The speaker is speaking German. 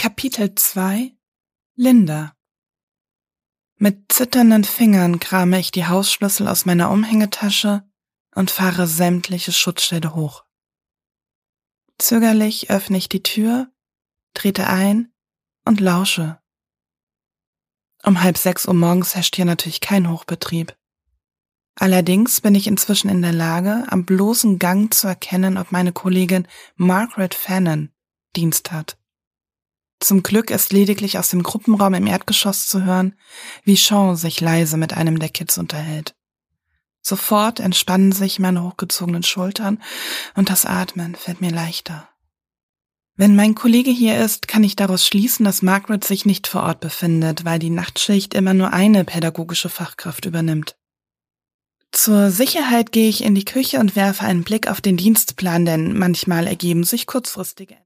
Kapitel 2 Linda. Mit zitternden Fingern krame ich die Hausschlüssel aus meiner Umhängetasche und fahre sämtliche Schutzschilde hoch. Zögerlich öffne ich die Tür, trete ein und lausche. Um 5:30 Uhr morgens herrscht hier natürlich kein Hochbetrieb. Allerdings bin ich inzwischen in der Lage, am bloßen Gang zu erkennen, ob meine Kollegin Margaret Fannin Dienst hat. Zum Glück ist lediglich aus dem Gruppenraum im Erdgeschoss zu hören, wie Sean sich leise mit einem der Kids unterhält. Sofort entspannen sich meine hochgezogenen Schultern und das Atmen fällt mir leichter. Wenn mein Kollege hier ist, kann ich daraus schließen, dass Margaret sich nicht vor Ort befindet, weil die Nachtschicht immer nur eine pädagogische Fachkraft übernimmt. Zur Sicherheit gehe ich in die Küche und werfe einen Blick auf den Dienstplan, denn manchmal ergeben sich kurzfristige